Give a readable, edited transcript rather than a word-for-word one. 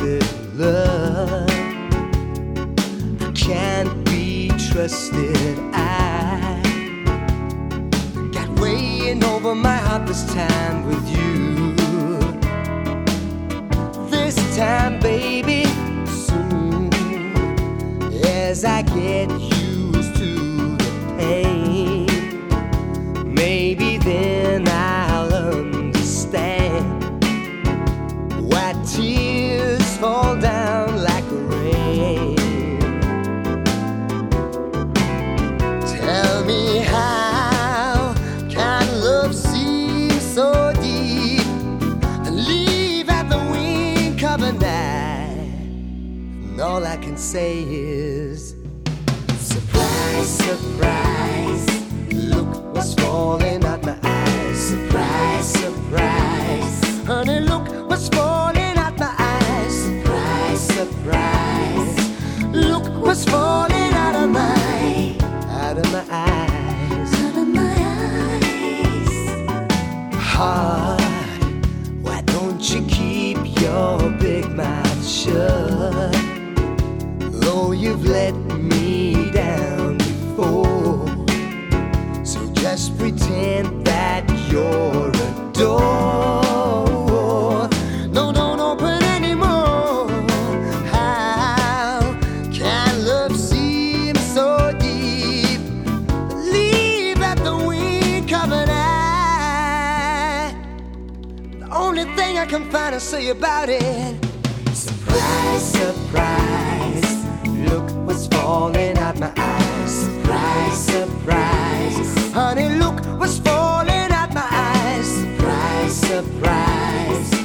little love can't be trusted. I got weighing over my heart this time with you. This time, baby, soon as I get used to the pain, maybe then I'll understand why tears fall down like rain. Tell me, how can love seem so deep and leave at the wink of a night? And all I can say is, surprise, surprise, look what's falling out my eyes. Surprise, surprise, honey, look what's falling out my eyes. Surprise, surprise, look what's falling out of my eyes. Out of my eyes. Heart, why don't you keep your big mouth shut? Though you've let me down before, so just pretend that you're a door. No, don't open anymore. How can love seem so deep? Leave at the wink of an eye. The only thing I can find to say about it, surprise, surprise, look what's falling out my eyes. Surprise, surprise, honey, look what's falling out my eyes. Surprise, surprise,